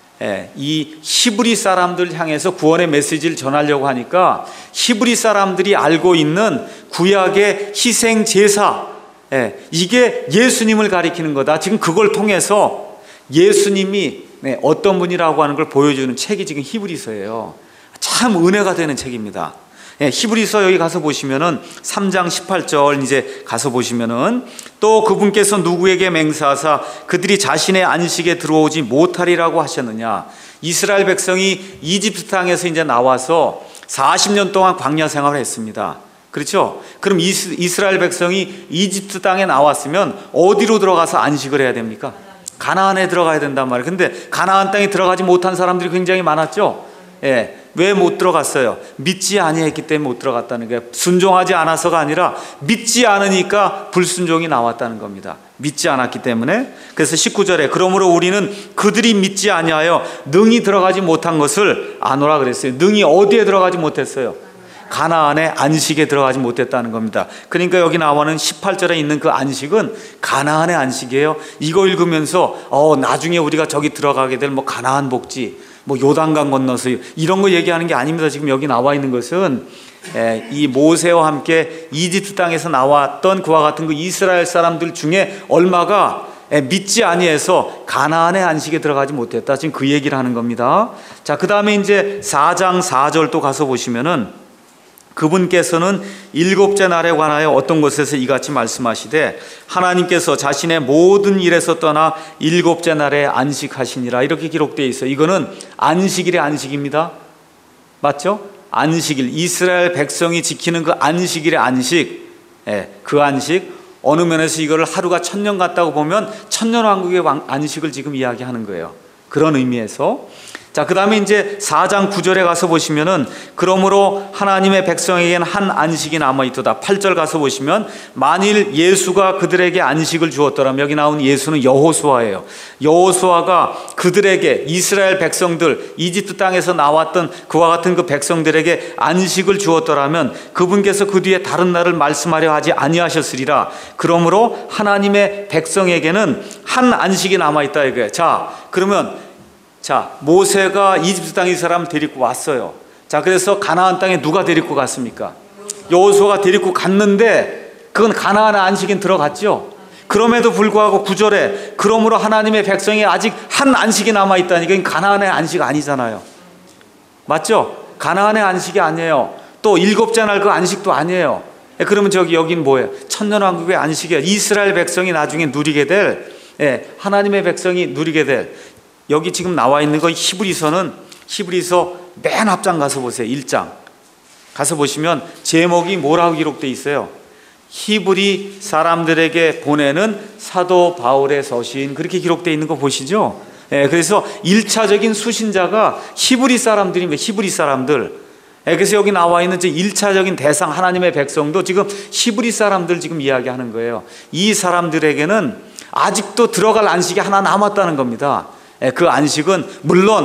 A: 이 히브리 사람들 향해서 구원의 메시지를 전하려고 하니까 히브리 사람들이 알고 있는 구약의 희생 제사, 이게 예수님을 가리키는 거다. 지금 그걸 통해서 예수님이 어떤 분이라고 하는 걸 보여주는 책이 지금 히브리서예요. 참 은혜가 되는 책입니다. 히브리서 여기 가서 보시면은 3장 18절 이제 가서 보시면은, 또 그분께서 누구에게 맹세하사 그들이 자신의 안식에 들어오지 못하리라고 하셨느냐. 이스라엘 백성이 이집트 땅에서 이제 나와서 40년 동안 광야 생활을 했습니다. 그렇죠? 그럼 이스라엘 백성이 이집트 땅에 나왔으면 어디로 들어가서 안식을 해야 됩니까? 가나안에 들어가야 된단 말이에요. 근데 가나안 땅에 들어가지 못한 사람들이 굉장히 많았죠. 왜 못 들어갔어요? 믿지 아니했기 때문에 못 들어갔다는 거예요. 순종하지 않아서가 아니라 믿지 않으니까 불순종이 나왔다는 겁니다. 믿지 않았기 때문에. 그래서 19절에 그러므로 우리는 그들이 믿지 아니하여 능히 들어가지 못한 것을 아노라 그랬어요. 능히 어디에 들어가지 못했어요? 가나안의 안식에 들어가지 못했다는 겁니다. 그러니까 여기 나오는 18절에 있는 그 안식은 가나안의 안식이에요. 이거 읽으면서 나중에 우리가 저기 들어가게 될 뭐 가나안 복지, 뭐 요단강 건너서 이런 거 얘기하는 게 아닙니다. 지금 여기 나와 있는 것은 이 모세와 함께 이집트 땅에서 나왔던 그와 같은 그 이스라엘 사람들 중에 얼마가 믿지 아니해서 가나안의 안식에 들어가지 못했다. 지금 그 얘기를 하는 겁니다. 자, 그 다음에 이제 4장 4절 또 가서 보시면은, 그분께서는 일곱째 날에 관하여 어떤 곳에서 이같이 말씀하시되 하나님께서 자신의 모든 일에서 떠나 일곱째 날에 안식하시니라, 이렇게 기록되어 있어요. 이거는 안식일의 안식입니다. 맞죠? 안식일, 이스라엘 백성이 지키는 그 안식일의 안식, 그 안식, 어느 면에서 이거를 하루가 1000년 같다고 보면 천년왕국의 안식을 지금 이야기하는 거예요. 그런 의미에서. 자, 그 다음에 이제 4장 9절에 가서 보시면은, 그러므로 하나님의 백성에게는 한 안식이 남아있도다. 8절 가서 보시면, 만일 예수가 그들에게 안식을 주었더라면, 여기 나온 예수는 여호수아예요. 여호수아가 그들에게, 이스라엘 백성들, 이집트 땅에서 나왔던 그와 같은 그 백성들에게 안식을 주었더라면 그분께서 그 뒤에 다른 날을 말씀하려 하지 아니하셨으리라. 그러므로 하나님의 백성에게는 한 안식이 남아있다 이거예요. 자, 모세가 이집트 땅에 이 사람을 데리고 왔어요. 자, 그래서 가나안 땅에 누가 데리고 갔습니까? 여호수아가 데리고 갔는데 그건 가나안의 안식인 들어갔죠. 그럼에도 불구하고 9절에 그러므로 하나님의 백성이 아직 한 안식이 남아있다니까, 이건 가나안의 안식 아니잖아요. 맞죠? 가나안의 안식이 아니에요. 또 일곱째 날 그 안식도 아니에요. 그러면 여긴 뭐예요? 천년왕국의 안식이에요. 이스라엘 백성이 나중에 누리게 될, 하나님의 백성이 누리게 될, 여기 지금 나와 있는 거 히브리서는, 히브리서 맨 앞장 가서 보세요. 1장 가서 보시면 제목이 뭐라고 기록되어 있어요? 히브리 사람들에게 보내는 사도 바울의 서신, 그렇게 기록되어 있는 거 보시죠? 그래서 1차적인 수신자가 히브리 사람들입니다. 히브리 사람들. 그래서 여기 나와 있는 1차적인 대상, 하나님의 백성도 지금 히브리 사람들 지금 이야기하는 거예요. 이 사람들에게는 아직도 들어갈 안식이 하나 남았다는 겁니다. 그 안식은 물론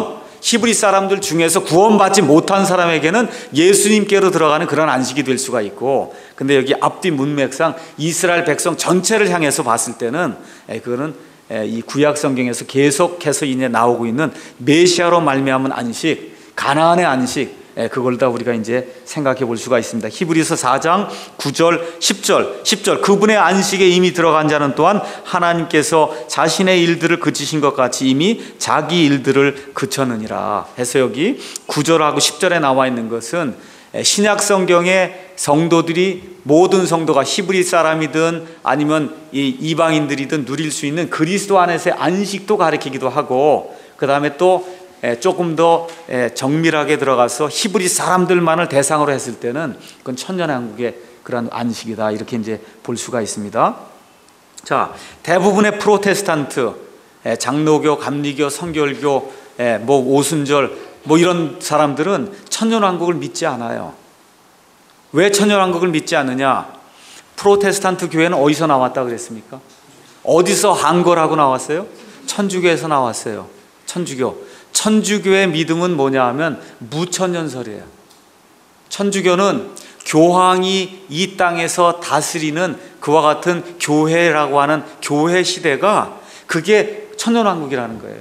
A: 히브리 사람들 중에서 구원받지 못한 사람에게는 예수님께로 들어가는 그런 안식이 될 수가 있고, 근데 여기 앞뒤 문맥상 이스라엘 백성 전체를 향해서 봤을 때는 그거는 이 구약 성경에서 계속해서 이제 나오고 있는 메시아로 말미암은 안식, 가나안의 안식, 그걸 다 우리가 이제 생각해 볼 수가 있습니다. 히브리서 4장 9절 10절 그분의 안식에 이미 들어간 자는 또한 하나님께서 자신의 일들을 그치신 것 같이 이미 자기 일들을 그쳤느니라 해서 여기 9절하고 10절에 나와 있는 것은 신약 성경의 성도들이, 모든 성도가 히브리 사람이든 아니면 이 이방인들이든 누릴 수 있는 그리스도 안에서의 안식도 가리키기도 하고, 그 다음에 또 조금 더 정밀하게 들어가서 히브리 사람들만을 대상으로 했을 때는 그건 천년왕국의 그런 안식이다, 이렇게 이제 볼 수가 있습니다. 자, 대부분의 프로테스탄트, 장로교, 감리교, 성결교, 뭐 오순절, 뭐 이런 사람들은 천년왕국을 믿지 않아요. 왜 천년왕국을 믿지 않느냐? 프로테스탄트 교회는 어디서 나왔다 그랬습니까? 어디서 한 거라고 나왔어요? 천주교에서 나왔어요. 천주교의 믿음은 뭐냐 하면 무천년설이에요. 천주교는 교황이 이 땅에서 다스리는 그와 같은 교회라고 하는 교회 시대가, 그게 천년왕국이라는 거예요.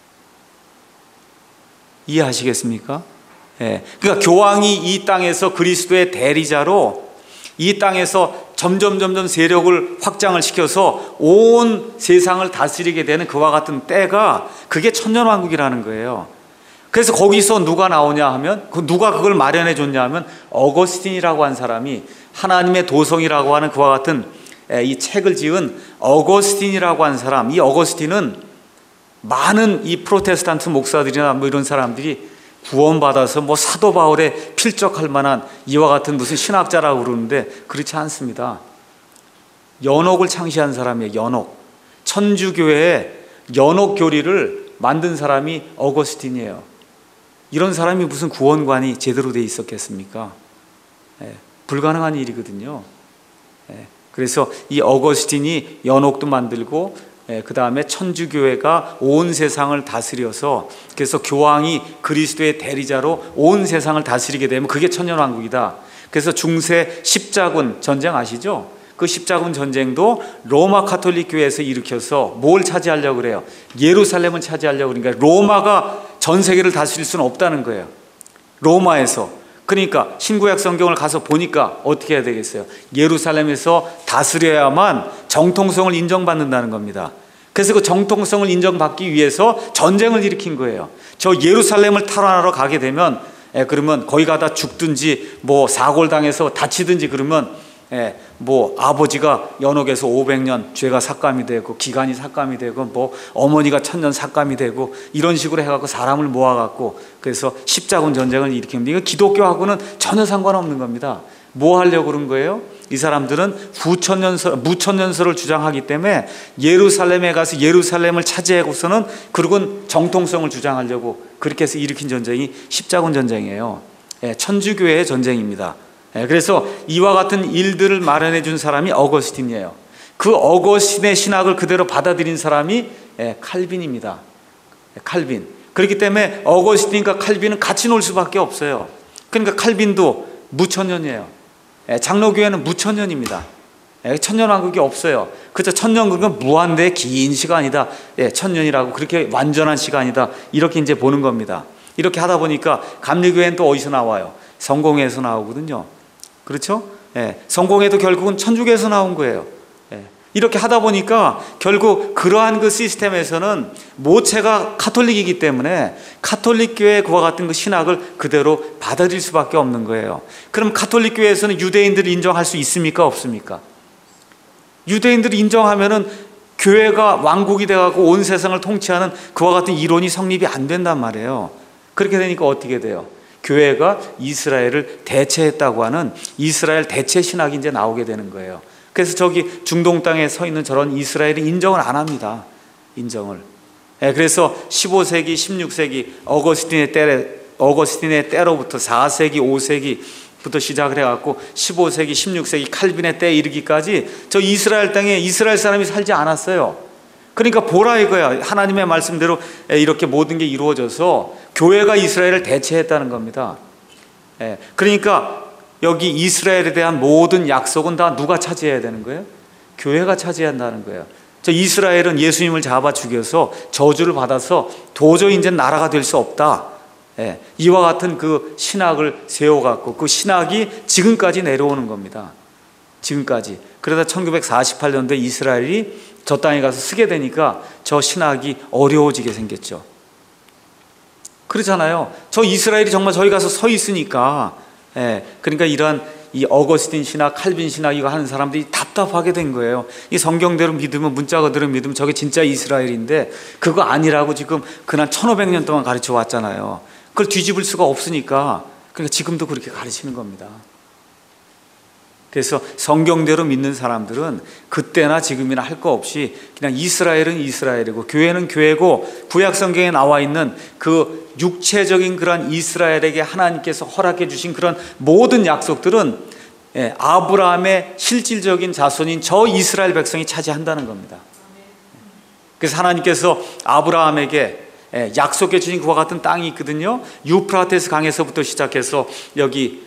A: 이해하시겠습니까? 그러니까 교황이 이 땅에서 그리스도의 대리자로 이 땅에서 점점 세력을 확장을 시켜서 온 세상을 다스리게 되는 그와 같은 때가, 그게 천년왕국이라는 거예요. 그래서 거기서 누가 나오냐 하면, 누가 그걸 마련해 줬냐 하면 어거스틴이라고 한 사람이, 하나님의 도성이라고 하는 그와 같은 이 책을 지은 어거스틴이라고 한 사람, 이 어거스틴은 많은 이 프로테스탄트 목사들이나 뭐 이런 사람들이 구원받아서 뭐 사도 바울에 필적할 만한 이와 같은 무슨 신학자라고 그러는데 그렇지 않습니다. 연옥을 창시한 사람이에요. 연옥. 천주교회의 연옥 교리를 만든 사람이 어거스틴이에요. 이런 사람이 무슨 구원관이 제대로 돼 있었겠습니까? 불가능한 일이거든요. 그래서 이 어거스틴이 연옥도 만들고, 그 다음에 천주교회가 온 세상을 다스려서, 그래서 교황이 그리스도의 대리자로 온 세상을 다스리게 되면 그게 천년왕국이다. 그래서 중세 십자군 전쟁 아시죠? 그 십자군 전쟁도 로마 가톨릭 교회에서 일으켜서 뭘 차지하려고 그래요? 예루살렘을 차지하려고. 그러니까 로마가 전 세계를 다스릴 수는 없다는 거예요. 로마에서. 그러니까 신구약 성경을 가서 보니까 어떻게 해야 되겠어요? 예루살렘에서 다스려야만 정통성을 인정받는다는 겁니다. 그래서 그 정통성을 인정받기 위해서 전쟁을 일으킨 거예요. 저 예루살렘을 탈환하러 가게 되면 그러면 거기 가다 죽든지 뭐 사골당해서 다치든지 그러면 뭐 아버지가 연옥에서 500년 죄가 삭감이 되고, 기간이 삭감이 되고, 뭐 어머니가 1000년 삭감이 되고, 이런 식으로 해갖고 사람을 모아갖고 그래서 십자군 전쟁을 일으킵니다. 이거 기독교하고는 전혀 상관없는 겁니다. 뭐 하려고 그런 거예요? 이 사람들은 무천년설을 주장하기 때문에 예루살렘에 가서 예루살렘을 차지하고서는 그리고 정통성을 주장하려고 그렇게 해서 일으킨 전쟁이 십자군 전쟁이에요. 천주교회의 전쟁입니다. 그래서 이와 같은 일들을 마련해 준 사람이 어거스틴이에요. 그 어거스틴의 신학을 그대로 받아들인 사람이 칼빈입니다. 칼빈. 그렇기 때문에 어거스틴과 칼빈은 같이 놀 수밖에 없어요. 그러니까 칼빈도 무천년이에요. 장로교회는 무천년입니다. 천년왕국이 없어요. 그렇죠. 천년왕국은 무한대 긴 시간이다. 천년이라고, 그렇게 완전한 시간이다. 이렇게 이제 보는 겁니다. 이렇게 하다 보니까 감리교회는 또 어디서 나와요? 성공회에서 나오거든요. 그렇죠? 성공회도 결국은 천주교에서 나온 거예요. 이렇게 하다 보니까 결국 그러한 그 시스템에서는 모체가 카톨릭이기 때문에 카톨릭 교회 그와 같은 그 신학을 그대로 받아들일 수밖에 없는 거예요. 그럼 카톨릭 교회에서는 유대인들을 인정할 수 있습니까? 없습니까? 유대인들을 인정하면은 교회가 왕국이 돼가고 온 세상을 통치하는 그와 같은 이론이 성립이 안 된단 말이에요. 그렇게 되니까 어떻게 돼요? 교회가 이스라엘을 대체했다고 하는 이스라엘 대체 신학이 이제 나오게 되는 거예요. 그래서 저기 중동 땅에 서 있는 저런 이스라엘이 인정을 안 합니다. 인정을. 그래서 15세기, 16세기 어거스틴의 때로부터 4세기, 5세기부터 시작을 해갖고 15세기, 16세기 칼빈의 때에 이르기까지 저 이스라엘 땅에 이스라엘 사람이 살지 않았어요. 그러니까 보라 이거야. 하나님의 말씀대로 이렇게 모든 게 이루어져서 교회가 이스라엘을 대체했다는 겁니다. 그러니까 여기 이스라엘에 대한 모든 약속은 다 누가 차지해야 되는 거예요? 교회가 차지해야 한다는 거예요. 저 이스라엘은 예수님을 잡아 죽여서 저주를 받아서 도저히 이제 나라가 될 수 없다. 이와 같은 그 신학을 세워갖고 그 신학이 지금까지 내려오는 겁니다. 지금까지. 그러다 1948년도에 이스라엘이 저 땅에 가서 쓰게 되니까 저 신학이 어려워지게 생겼죠. 그렇잖아요. 저 이스라엘이 정말 저희 가서 서 있으니까, 그러니까 이러한 이 어거스틴 신학, 칼빈 신학 이거 하는 사람들이 답답하게 된 거예요. 이 성경대로 믿으면, 문자 그대로 믿으면 저게 진짜 이스라엘인데 그거 아니라고 지금 그날 1500년 동안 가르쳐 왔잖아요. 그걸 뒤집을 수가 없으니까, 그러니까 지금도 그렇게 가르치는 겁니다. 그래서 성경대로 믿는 사람들은 그때나 지금이나 할 거 없이 그냥 이스라엘은 이스라엘이고 교회는 교회고, 구약 성경에 나와 있는 그 육체적인 그런 이스라엘에게 하나님께서 허락해 주신 그런 모든 약속들은 아브라함의 실질적인 자손인 저 이스라엘 백성이 차지한다는 겁니다. 그래서 하나님께서 아브라함에게 약속해 주신 그와 같은 땅이 있거든요. 유프라테스 강에서부터 시작해서 여기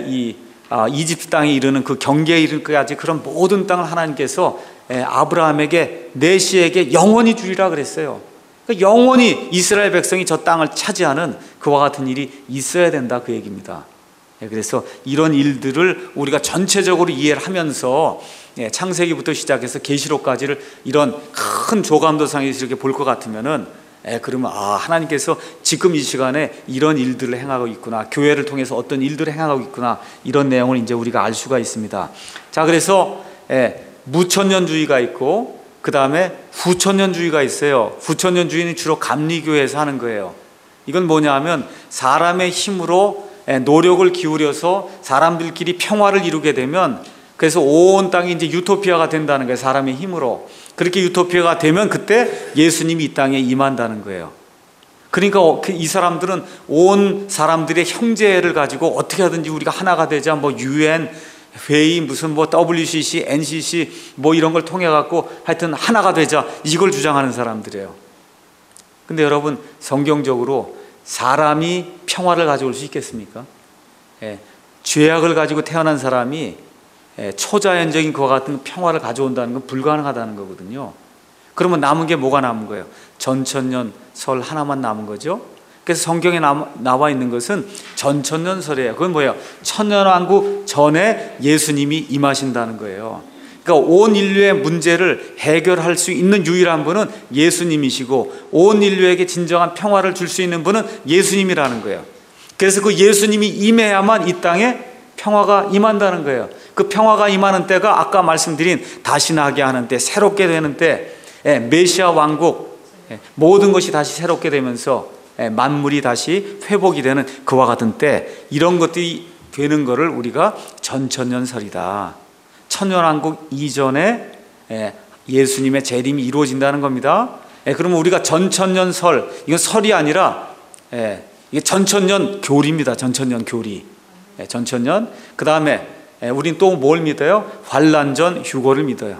A: 이집트 땅에 이르는 그 경계에 이르기까지 그런 모든 땅을 하나님께서 아브라함에게, 내시에게 영원히 주리라 그랬어요. 그러니까 영원히 이스라엘 백성이 저 땅을 차지하는 그와 같은 일이 있어야 된다, 그 얘기입니다. 그래서 이런 일들을 우리가 전체적으로 이해를 하면서 창세기부터 시작해서 계시록까지를 이런 큰 조감도상에서 이렇게 볼 것 같으면은, 그러면 하나님께서 지금 이 시간에 이런 일들을 행하고 있구나, 교회를 통해서 어떤 일들을 행하고 있구나, 이런 내용을 이제 우리가 알 수가 있습니다. 자, 그래서 무천년주의가 있고 그 다음에 후천년주의가 있어요. 후천년주의는 주로 감리교회에서 하는 거예요. 이건 뭐냐 하면 사람의 힘으로 노력을 기울여서 사람들끼리 평화를 이루게 되면, 그래서 온 땅이 이제 유토피아가 된다는 거예요. 사람의 힘으로. 그렇게 유토피아가 되면 그때 예수님이 이 땅에 임한다는 거예요. 그러니까 이 사람들은 온 사람들의 형제를 가지고 어떻게 하든지 우리가 하나가 되자, 뭐 UN 회의, 무슨 뭐 WCC, NCC 뭐 이런 걸 통해 갖고 하여튼 하나가 되자, 이걸 주장하는 사람들이에요. 근데 여러분, 성경적으로 사람이 평화를 가져올 수 있겠습니까? 죄악을 가지고 태어난 사람이 초자연적인 그와 같은 평화를 가져온다는 건 불가능하다는 거거든요. 그러면 남은 게 뭐가 남은 거예요? 전천년 설 하나만 남은 거죠. 그래서 성경에 나와 있는 것은 전천년설이에요. 그건 뭐예요? 천년왕국 전에 예수님이 임하신다는 거예요. 그러니까 온 인류의 문제를 해결할 수 있는 유일한 분은 예수님이시고, 온 인류에게 진정한 평화를 줄 수 있는 분은 예수님이라는 거예요. 그래서 그 예수님이 임해야만 이 땅에 평화가 임한다는 거예요. 그 평화가 임하는 때가 아까 말씀드린 다시 나게 하는 때, 새롭게 되는 때, 메시아 왕국, 모든 것이 다시 새롭게 되면서 만물이 다시 회복이 되는 그와 같은 때, 이런 것들이 되는 것을 우리가 전천년설이다. 천년왕국 이전에 예수님의 재림이 이루어진다는 겁니다. 그러면 우리가 전천년설, 이건 설이 아니라 이게 전천년 교리입니다. 전천년 교리. 전천년. 그 다음에 우린 또 뭘 믿어요? 환란전 휴거를 믿어요.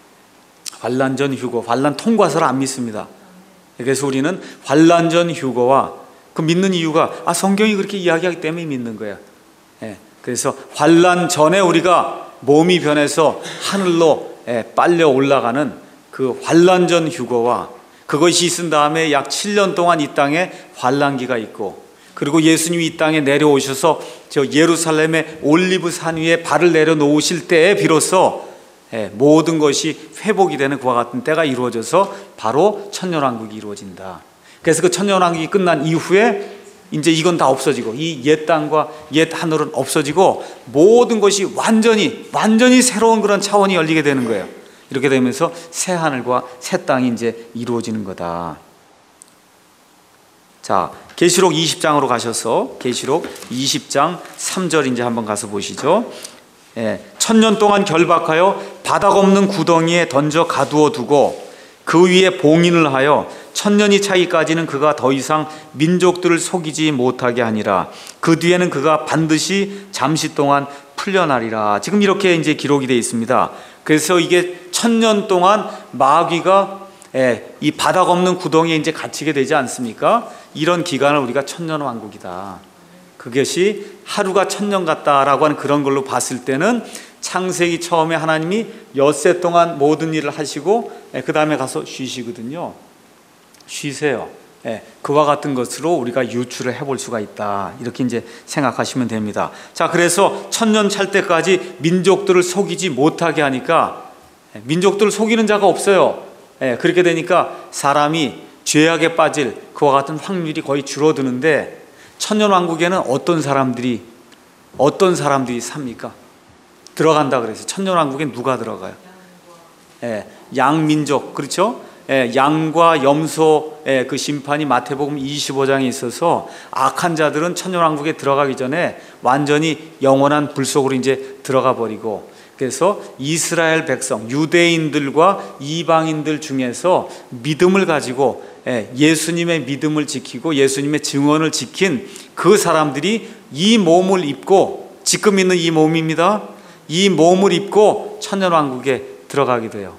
A: 환란전 휴거, 환란 통과서를 안 믿습니다. 그래서 우리는 환란전 휴거와 그 믿는 이유가 성경이 그렇게 이야기하기 때문에 믿는 거예요. 그래서 환란 전에 우리가 몸이 변해서 하늘로 빨려 올라가는 그 환란전 휴거와, 그것이 있은 다음에 약 7년 동안 이 땅에 환란기가 있고, 그리고 예수님이 이 땅에 내려오셔서 저 예루살렘의 올리브 산 위에 발을 내려놓으실 때에 비로소 모든 것이 회복이 되는 그와 같은 때가 이루어져서 바로 천년왕국이 이루어진다. 그래서 그 천년왕국이 끝난 이후에 이제 이건 다 없어지고, 이 옛 땅과 옛 하늘은 없어지고 모든 것이 완전히 새로운 그런 차원이 열리게 되는 거예요. 이렇게 되면서 새 하늘과 새 땅이 이제 이루어지는 거다. 자, 계시록 20장으로 가셔서 계시록 20장 3절 이제 한번 가서 보시죠. 천년 동안 결박하여 바닥 없는 구덩이에 던져 가두어 두고 그 위에 봉인을 하여 천년이 차기까지는 그가 더 이상 민족들을 속이지 못하게 하니라. 그 뒤에는 그가 반드시 잠시 동안 풀려나리라. 지금 이렇게 이제 기록이 되어 있습니다. 그래서 이게 천년 동안 마귀가 이 바닥 없는 구덩이에 이제 갇히게 되지 않습니까? 이런 기간을 우리가 천년왕국이다. 그것이 하루가 천년 같다라고 하는 그런 걸로 봤을 때는 창세기 처음에 하나님이 엿새 동안 모든 일을 하시고 그 다음에 가서 쉬시거든요. 쉬세요. 그와 같은 것으로 우리가 유추를 해볼 수가 있다. 이렇게 이제 생각하시면 됩니다. 자, 그래서 천년 찰 때까지 민족들을 속이지 못하게 하니까 민족들을 속이는 자가 없어요. 그렇게 되니까 사람이 죄악에 빠질 그와 같은 확률이 거의 줄어드는데 천년 왕국에는 어떤 사람들이 삽니까? 들어간다 그래서 천년 왕국에 누가 들어가요? 양민족, 그렇죠? 양과 염소의 그 심판이 마태복음 25장에 있어서 악한 자들은 천년왕국에 들어가기 전에 완전히 영원한 불 속으로 이제 들어가 버리고, 그래서 이스라엘 백성, 유대인들과 이방인들 중에서 믿음을 가지고 예수님의 믿음을 지키고 예수님의 증언을 지킨 그 사람들이 이 몸을 입고, 지금 있는 이 몸입니다. 이 몸을 입고 천년왕국에 들어가게 돼요.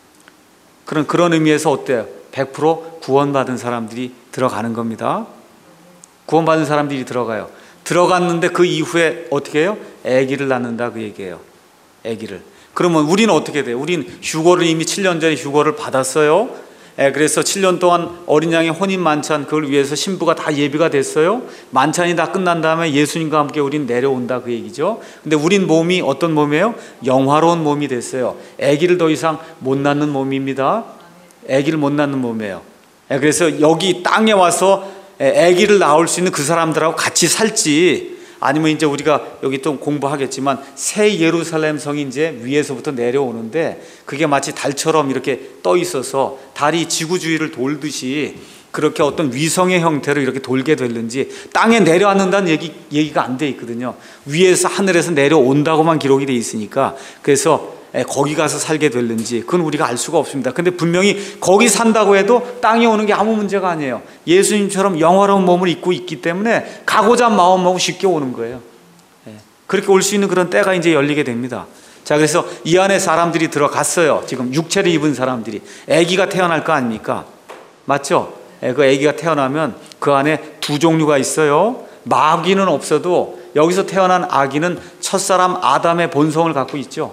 A: 그런 의미에서 어때요? 100% 구원받은 사람들이 들어가는 겁니다. 구원받은 사람들이 들어가요. 들어갔는데 그 이후에 어떻게 해요? 아기를 낳는다 그 얘기예요. 아기를. 그러면 우리는 어떻게 돼요? 우리는 휴거를 이미 7년 전에 휴거를 받았어요. 그래서 7년 동안 어린 양의 혼인 만찬, 그걸 위해서 신부가 다 예비가 됐어요. 만찬이 다 끝난 다음에 예수님과 함께 우린 내려온다 그 얘기죠. 근데 우린 몸이 어떤 몸이에요? 영화로운 몸이 됐어요. 아기를 더 이상 못 낳는 몸입니다. 아기를 못 낳는 몸이에요. 그래서 여기 땅에 와서 아기를 낳을 수 있는 그 사람들하고 같이 살지, 아니면 이제 우리가 여기 좀 공부하겠지만 새 예루살렘 성이 이제 위에서부터 내려오는데 그게 마치 달처럼 이렇게 떠 있어서 달이 지구 주위를 돌듯이 그렇게 어떤 위성의 형태로 이렇게 돌게 됐는지 땅에 내려앉는다는 얘기가 안 돼 있거든요. 위에서 하늘에서 내려온다고만 기록이 돼 있으니까, 그래서 거기 가서 살게 됐는지 그건 우리가 알 수가 없습니다. 근데 분명히 거기 산다고 해도 땅에 오는 게 아무 문제가 아니에요. 예수님처럼 영화로운 몸을 입고 있기 때문에 가고자 마음먹고 쉽게 오는 거예요. 그렇게 올 수 있는 그런 때가 이제 열리게 됩니다. 자, 그래서 이 안에 사람들이 들어갔어요. 지금 육체를 입은 사람들이. 아기가 태어날 거 아닙니까? 맞죠? 그 아기가 태어나면 그 안에 두 종류가 있어요. 마귀는 없어도 여기서 태어난 아기는 첫사람 아담의 본성을 갖고 있죠.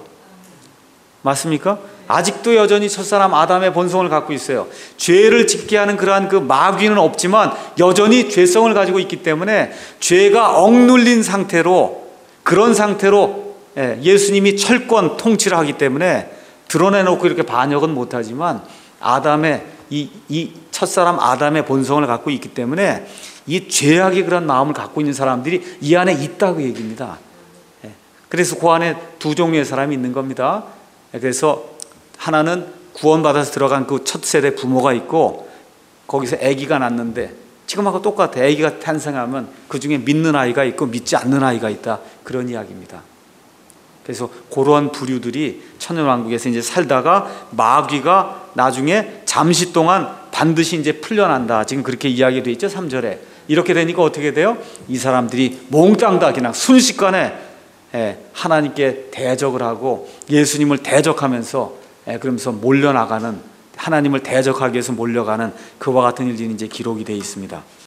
A: 맞습니까? 아직도 여전히 첫사람 아담의 본성을 갖고 있어요. 죄를 짓게 하는 그러한 그 마귀는 없지만 여전히 죄성을 가지고 있기 때문에 죄가 억눌린 상태로, 그런 상태로 예수님이 철권 통치를 하기 때문에 드러내놓고 이렇게 반역은 못하지만 아담의 이 첫사람 아담의 본성을 갖고 있기 때문에 이 죄악의 그런 마음을 갖고 있는 사람들이 이 안에 있다고 얘기입니다. 그래서 그 안에 두 종류의 사람이 있는 겁니다. 그래서 하나는 구원받아서 들어간 그 첫 세대 부모가 있고, 거기서 아기가 낳는데 지금하고 똑같아. 아기가 탄생하면 그 중에 믿는 아이가 있고 믿지 않는 아이가 있다, 그런 이야기입니다. 그래서 그러한 부류들이 천년왕국에서 이제 살다가 마귀가 나중에 잠시 동안 반드시 이제 풀려난다, 지금 그렇게 이야기되어 있죠. 3절에. 이렇게 되니까 어떻게 돼요? 이 사람들이 몽땅 다 그냥 순식간에 하나님께 대적을 하고 예수님을 대적하면서 그러면서 몰려나가는, 하나님을 대적하기 위해서 몰려가는 그와 같은 일들이 이제 기록이 되어 있습니다.